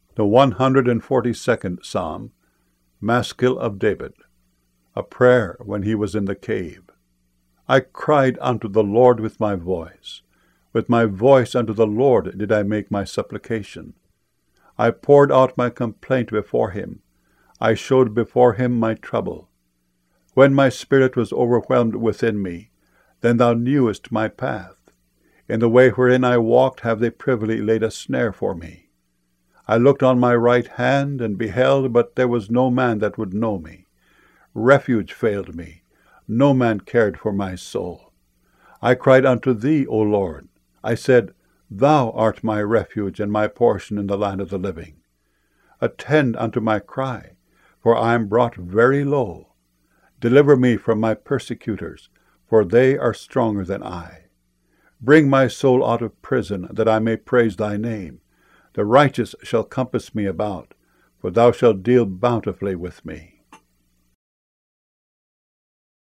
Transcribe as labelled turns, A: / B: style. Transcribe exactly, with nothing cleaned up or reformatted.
A: The one hundred forty-second Psalm, Maskil of David, a prayer when he was in the cave. I cried unto the Lord with my voice. With my voice unto the Lord did I make my supplication. I poured out my complaint before him. I showed before him my trouble. When my spirit was overwhelmed within me, then thou knewest my path. In the way wherein I walked have they privily laid a snare for me. I looked on my right hand, and beheld, but there was no man that would know me. Refuge failed me. No man cared for my soul. I cried unto thee, O Lord. I said, Thou art my refuge and my portion in the land of the living. Attend unto my cry, for I am brought very low. Deliver me from my persecutors, for they are stronger than I. Bring my soul out of prison, that I may praise thy name. The righteous shall compass me about, for thou shalt deal bountifully with me.